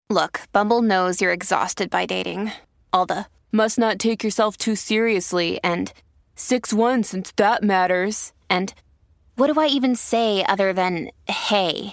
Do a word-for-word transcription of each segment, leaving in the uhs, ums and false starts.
Look, Bumble knows you're exhausted by dating. All the must not take yourself too seriously and six one since that matters. And what do I even say other than hey?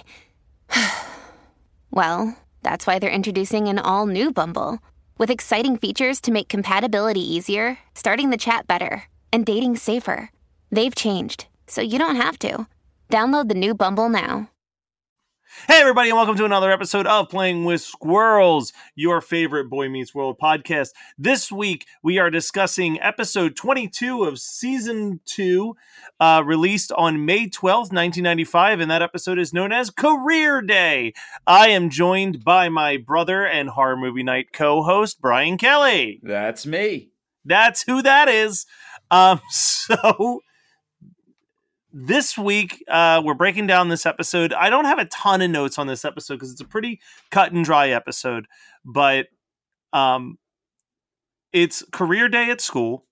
Well, that's why they're introducing an all-new Bumble with exciting features to make compatibility easier, starting the chat better, and dating safer. They've changed, so you don't have to. Download the new Bumble now. Hey everybody, and welcome to another episode of Playing with Squirrels, your favorite Boy Meets World podcast. This week, we are discussing episode twenty-two of season two, uh, released on May twelfth, nineteen ninety-five, and that episode is known as Career Day. I am joined by my brother and Horror Movie Night co-host, Brian Kelly. That's me. That's who that is. Um, so... This week, uh, we're breaking down this episode. I don't have a ton of notes on this episode because it's a pretty cut and dry episode, but um, it's career day at school.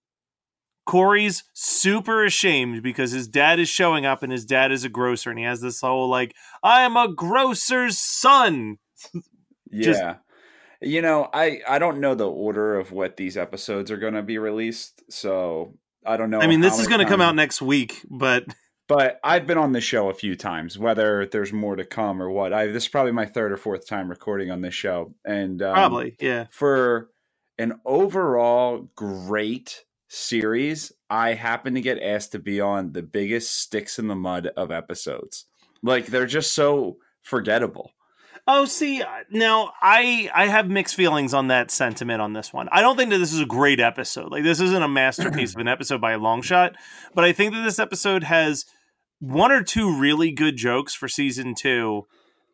Corey's super ashamed because his dad is showing up and his dad is a grocer, and he has this whole like, I am a grocer's son. Just, yeah. You know, I, I don't know the order of what these episodes are going to be released, so I don't know. I mean, this is going to come out next week, but... But I've been on the show a few times, whether there's more to come or what. I This is probably my third or fourth time recording on this show. And um, probably, yeah. For an overall great series, I happen to get asked to be on the biggest sticks in the mud of episodes. Like, they're just so forgettable. Oh, see, now I I have mixed feelings on that sentiment on this one. I don't think that this is a great episode. Like, this isn't a masterpiece of an episode by a long shot, but I think that this episode has one or two really good jokes for season two,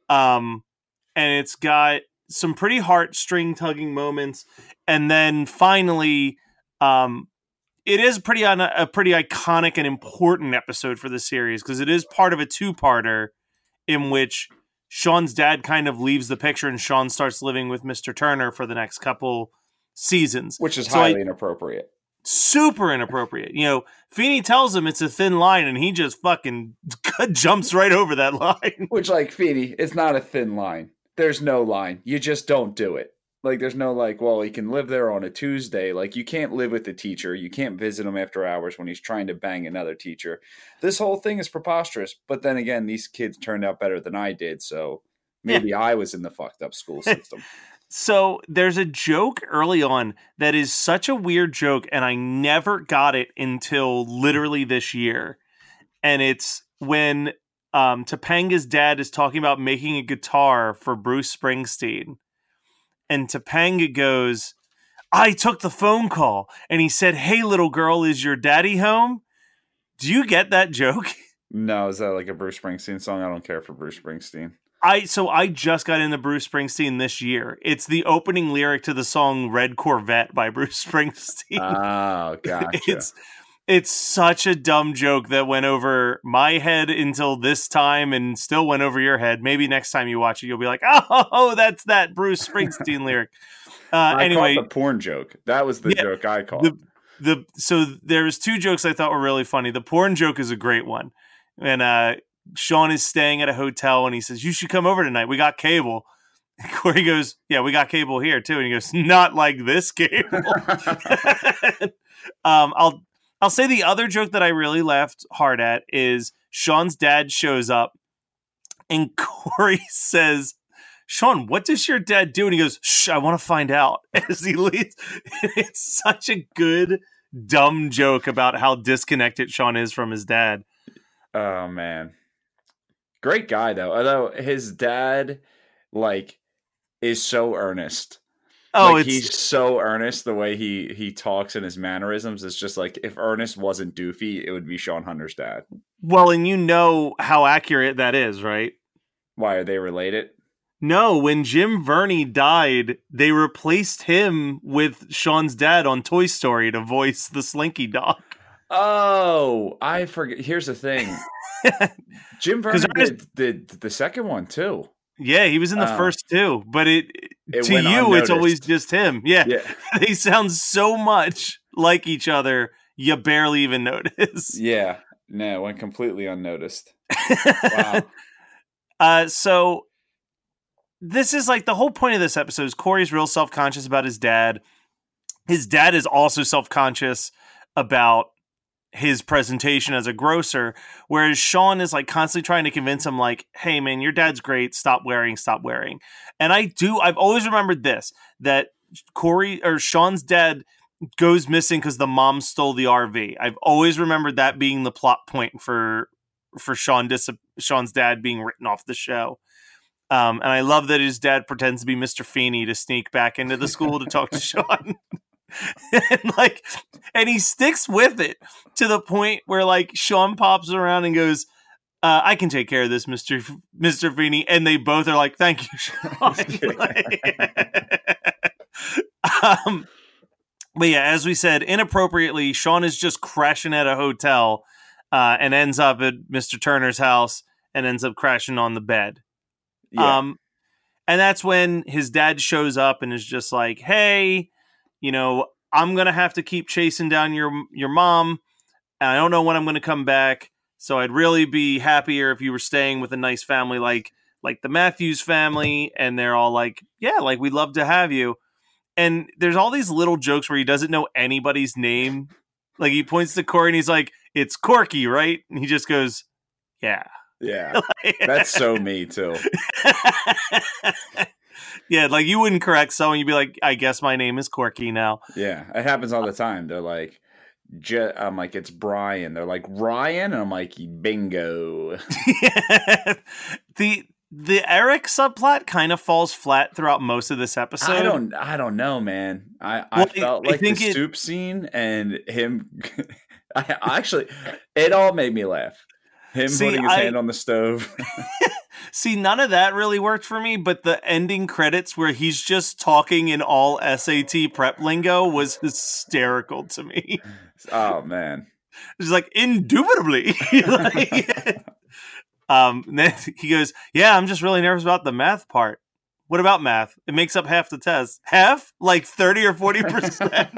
um, and it's got some pretty heartstring tugging moments, and then finally, um, it is pretty on a, a pretty iconic and important episode for the series because it is part of a two-parter in which Sean's dad kind of leaves the picture and Sean starts living with Mister Turner for the next couple seasons. Which is so highly I, inappropriate. Super inappropriate. You know, Feeney tells him it's a thin line and he just fucking jumps right over that line. Which, like, Feeney, it's not a thin line. There's no line. You just don't do it. Like, there's no, like, well, he can live there on a Tuesday. Like, you can't live with the teacher. You can't visit him after hours when he's trying to bang another teacher. This whole thing is preposterous. But then again, these kids turned out better than I did. So maybe yeah. I was in the fucked up school system. So there's a joke early on that is such a weird joke. And I never got it until literally this year. And it's when um, Topanga's dad is talking about making a guitar for Bruce Springsteen. And Topanga goes, I took the phone call and he said, hey, little girl, is your daddy home? Do you get that joke? No, is that like a Bruce Springsteen song? I don't care for Bruce Springsteen. I So I just got into Bruce Springsteen this year. It's the opening lyric to the song Red Corvette by Bruce Springsteen. Oh, gotcha. It's, it's such a dumb joke that went over my head until this time and still went over your head. Maybe next time you watch it, you'll be like, oh, that's that Bruce Springsteen lyric. Uh, I anyway, caught the porn joke. That was the yeah, joke I caught. The, the So there's two jokes I thought were really funny. The porn joke is a great one. And uh, Sean is staying at a hotel and he says, you should come over tonight. We got cable. And Corey goes, yeah, we got cable here too. And he goes, not like this cable. um, I'll, I'll say the other joke that I really laughed hard at is Sean's dad shows up and Corey says, Sean, what does your dad do? And he goes, shh, I want to find out as he leaves. It's such a good, dumb joke about how disconnected Sean is from his dad. Oh, man. Great guy, though. Although his dad, like, is so earnest. Oh, like, it's... he's so earnest. The way he he talks and his mannerisms is just like, if Ernest wasn't doofy, it would be Sean Hunter's dad. Well, and you know how accurate that is, right? Why, are they related? No, when Jim Verney died, they replaced him with Sean's dad on Toy Story to voice the Slinky dog. Oh, I forget. Here's the thing. Jim Verney did, did the second one, too. Yeah, he was in the um, first two, but it, it to you, unnoticed. It's always just him. Yeah. yeah. They sound so much like each other, you barely even notice. Yeah, no, it went completely unnoticed. Wow. Uh, so this is like the whole point of this episode is Corey's real self-conscious about his dad. His dad is also self-conscious about his presentation as a grocer, whereas Sean is like constantly trying to convince him like, hey man, your dad's great. Stop wearing, stop wearing. And I do, I've always remembered this, that Corey or Sean's dad goes missing because the mom stole the R V. I've always remembered that being the plot point for, for Sean Dis- Sean's dad being written off the show. Um, and I love that his dad pretends to be Mister Feeney to sneak back into the school to talk to Sean. and like, and he sticks with it to the point where like Sean pops around and goes, uh, "I can take care of this, Mister F- Mister Feeney," and they both are like, "Thank you, Sean." um, but yeah, as we said, inappropriately, Sean is just crashing at a hotel uh, and ends up at Mister Turner's house and ends up crashing on the bed. Yeah. Um, and that's when his dad shows up and is just like, "Hey, you know, I'm going to have to keep chasing down your your mom, and I don't know when I'm going to come back, so I'd really be happier if you were staying with a nice family like like the Matthews family." And they're all like, "Yeah, like we'd love to have you." And there's all these little jokes where he doesn't know anybody's name. Like he points to Corey and he's like, "It's Corky, right?" And he just goes, "Yeah." Yeah. That's so me too. Yeah, like you wouldn't correct someone. You'd be like, "I guess my name is Corky now." Yeah, it happens all the time. They're like, Je- I'm like, "It's Brian." They're like, "Ryan," and I'm like, "Bingo." the the Eric subplot kind of falls flat throughout most of this episode. I don't, I don't know, man. I, I Well, felt I like think the it- soup scene and him. I actually, it all made me laugh. Him See, putting his I- hand on the stove. See, none of that really worked for me, but the ending credits where he's just talking in all S A T prep lingo was hysterical to me. Oh man. It's like, indubitably. Like, um, and then he goes, "Yeah, I'm just really nervous about the math part." What about math? It makes up half the test. Half? Like thirty or forty percent?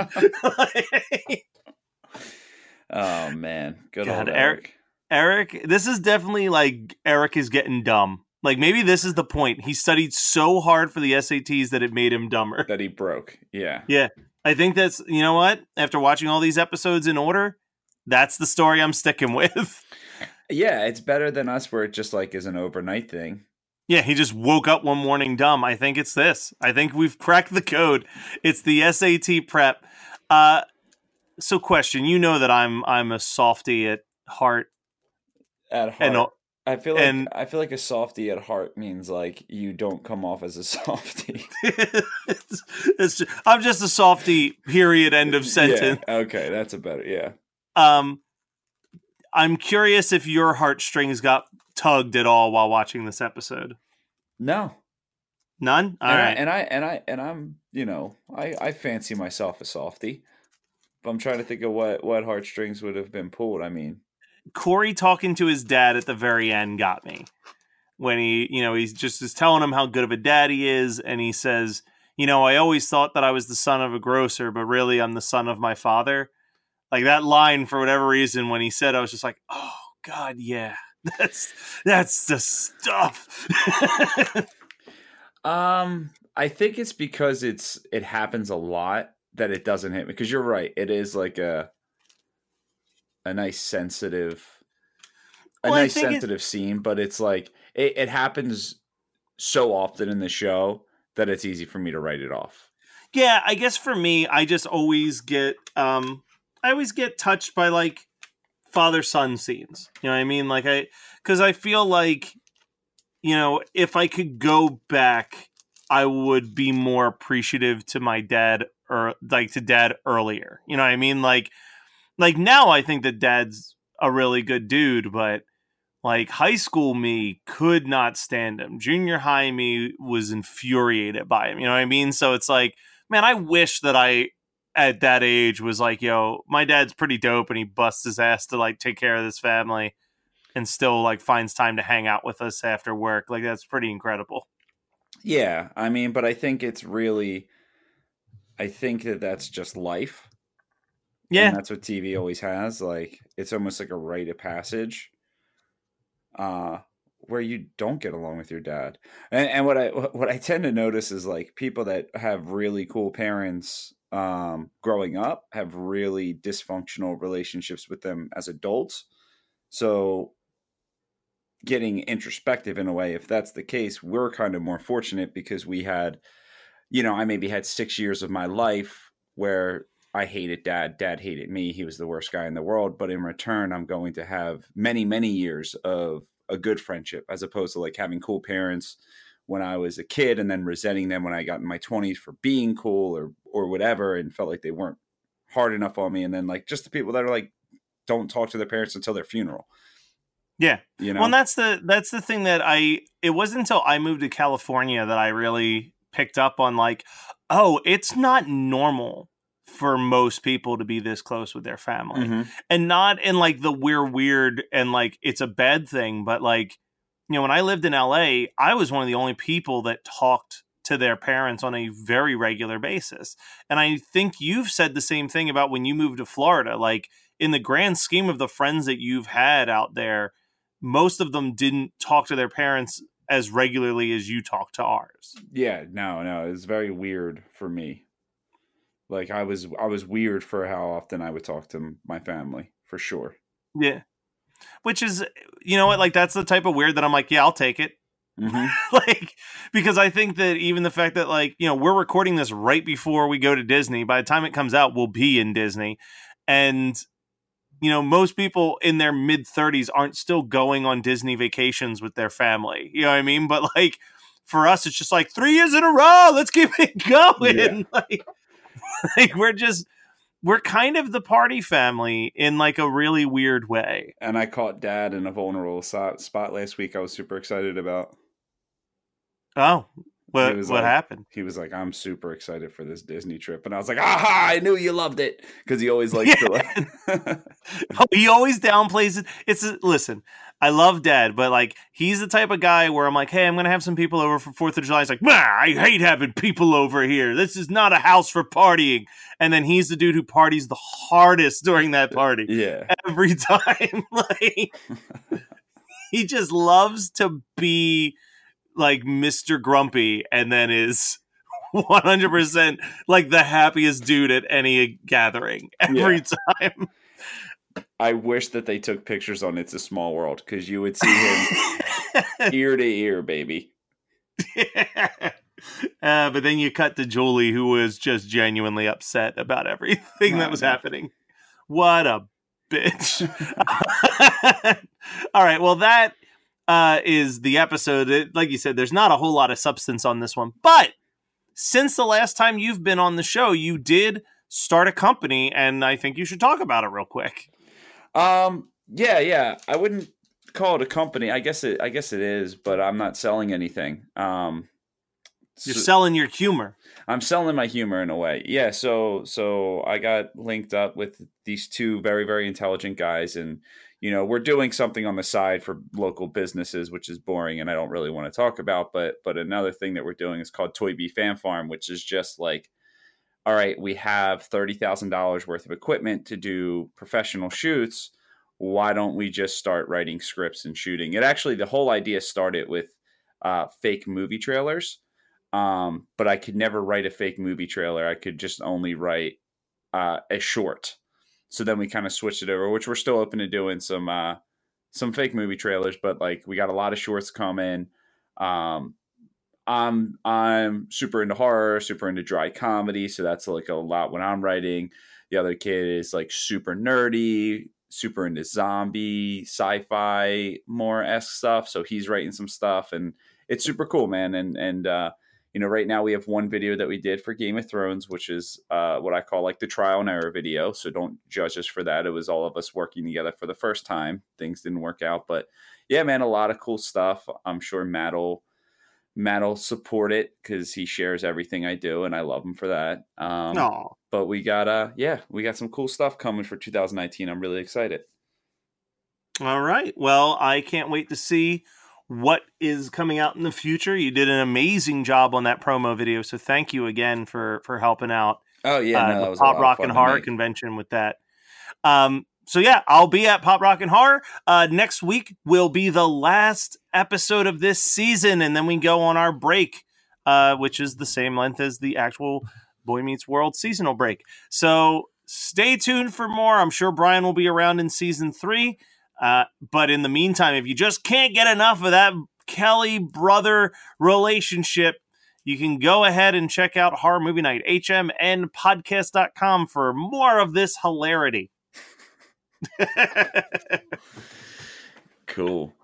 Oh man. Good God, old Eric. Eric. Eric, this is definitely like Eric is getting dumb. Like maybe this is the point. He studied so hard for the S A Ts that it made him dumber. That he broke. Yeah. Yeah. I think that's, you know what? After watching all these episodes in order, that's the story I'm sticking with. Yeah, it's better than us where it just like is an overnight thing. Yeah, he just woke up one morning dumb. I think it's this. I think we've cracked the code. It's the S A T prep. Uh, so question, you know that I'm I'm a softie at heart. At heart. And I feel like and- I feel like a softie at heart means like you don't come off as a softie. it's, it's just, I'm just a softie, period, end of sentence. Yeah, okay, that's a better, yeah. Um, I'm curious if your heartstrings got tugged at all while watching this episode. No. None? All and right. I, and I and I and I'm, you know, I, I fancy myself a softie. But I'm trying to think of what, what heartstrings would have been pulled. I mean, Corey talking to his dad at the very end got me. When he, you know, he's just is telling him how good of a dad he is, and he says, "You know, I always thought that I was the son of a grocer, but really I'm the son of my father." Like that line, for whatever reason, when he said, I was just like, "Oh God, yeah, that's that's the stuff." um, I think it's because it's it happens a lot that it doesn't hit me. Because you're right, it is like a a nice sensitive, a Well, I nice think it- sensitive scene, but it's like it, it happens so often in the show that it's easy for me to write it off. Yeah, I guess for me, I just always get, um, I always get touched by like father son scenes. You know what I mean? Like I, because I feel like, you know, if I could go back, I would be more appreciative to my dad or like to dad earlier. You know what I mean? Like, like now I think that dad's a really good dude, but like high school me could not stand him. Junior high me was infuriated by him. You know what I mean? So it's like, man, I wish that I at that age was like, yo, my dad's pretty dope and he busts his ass to like take care of this family and still like finds time to hang out with us after work. Like that's pretty incredible. Yeah, I mean, but I think it's really, I think that that's just life. Yeah. And that's what T V always has. Like, it's almost like a rite of passage. Uh, where you don't get along with your dad. And, and what I what I tend to notice is like people that have really cool parents um, growing up have really dysfunctional relationships with them as adults. So getting introspective in a way, if that's the case, we're kind of more fortunate because we had, you know, I maybe had six years of my life where I hated dad. Dad hated me. He was the worst guy in the world. But in return, I'm going to have many, many years of a good friendship, as opposed to like having cool parents when I was a kid and then resenting them when I got in my twenties for being cool or or whatever, and felt like they weren't hard enough on me. And then like just the people that are like, don't talk to their parents until their funeral. Yeah. You know? Well, and that's the that's the thing that I it wasn't until I moved to California that I really picked up on like, oh, it's not normal for most people to be this close with their family. Mm-hmm. And not in like the we're weird and like it's a bad thing, but like, you know, when I lived in L A, I was one of the only people that talked to their parents on a very regular basis. And I think you've said the same thing about when you moved to Florida. Like in the grand scheme of the friends that you've had out there, most of them didn't talk to their parents as regularly as you talk to ours. Yeah, no, no, it's very weird for me. Like I was, I was weird for how often I would talk to my family, for sure. Yeah, which is, you know what, like that's the type of weird that I'm like, yeah, I'll take it. Mm-hmm. Like, because I think that even the fact that like, you know, we're recording this right before we go to Disney. By the time it comes out, we'll be in Disney, and you know, most people in their mid thirties aren't still going on Disney vacations with their family. You know what I mean? But like for us, it's just like three years in a row. Let's keep it going. Yeah. Like, like we're just, we're kind of the party family in like a really weird way. And I caught Dad in a vulnerable spot last week. I was super excited about. Oh, What what like, happened? He was like, I'm super excited for this Disney trip. And I was like, aha, I knew you loved it. Because he always likes yeah. to like... oh, he always downplays it. It's a, listen, I love Dad, but like he's the type of guy where I'm like, hey, I'm going to have some people over for fourth of July. He's like, nah, I hate having people over here. This is not a house for partying. And then he's the dude who parties the hardest during that party. Yeah. Every time. Like he just loves to be like Mister Grumpy, and then is one hundred percent like the happiest dude at any gathering every yeah. time. I wish that they took pictures on It's a Small World, because you would see him ear to ear, baby. Yeah. Uh, but then you cut to Julie, who was just genuinely upset about everything that was happening. What a bitch. All right, well, that Uh, is the episode. It, like you said, there's not a whole lot of substance on this one. But since the last time you've been on the show, you did start a company, and I think you should talk about it real quick. Um, yeah, yeah. I wouldn't call it a company. I guess it. I guess it is, but I'm not selling anything. Um, You're so, selling your humor. I'm selling my humor in a way. Yeah. So, so I got linked up with these two very, very intelligent guys, and you know, we're doing something on the side for local businesses, which is boring and I don't really want to talk about. But but another thing that we're doing is called Toy Bee Fan Farm, which is just like, all right, we have thirty thousand dollars worth of equipment to do professional shoots. Why don't we just start writing scripts and shooting? It actually, the whole idea started with uh, fake movie trailers. Um, but I could never write a fake movie trailer. I could just only write uh, a short. So then we kind of switched it over, which we're still open to doing some uh, some fake movie trailers, but like we got a lot of shorts coming. Um, I'm I'm super into horror, super into dry comedy, so that's like a lot when I'm writing. The other kid is like super nerdy, super into zombie, sci-fi, more esque stuff. So he's writing some stuff, and it's super cool, man. And and uh, you know, right now we have one video that we did for Game of Thrones, which is uh, what I call like the trial and error video. So don't judge us for that. It was all of us working together for the first time. Things didn't work out, but yeah, man, a lot of cool stuff. I'm sure Matt will, Matt will support it because he shares everything I do, and I love him for that. Um, Aww. But we got, uh, yeah, we got some cool stuff coming for two thousand nineteen. I'm really excited. All right. Well, I can't wait to see what is coming out in the future. You did an amazing job on that promo video, so thank you again for for helping out. Oh yeah, uh, no, that the was Pop a lot Rock of fun and Horror make. Convention with that. Um, so yeah, I'll be at Pop Rock and Horror. Uh, next week will be the last episode of this season, and then we go on our break, uh, which is the same length as the actual Boy Meets World seasonal break. So stay tuned for more. I'm sure Brian will be around in season three. Uh, but in the meantime, if you just can't get enough of that Kelly brother relationship, you can go ahead and check out Horror Movie Night, H M N podcast dot com, for more of this hilarity. Cool.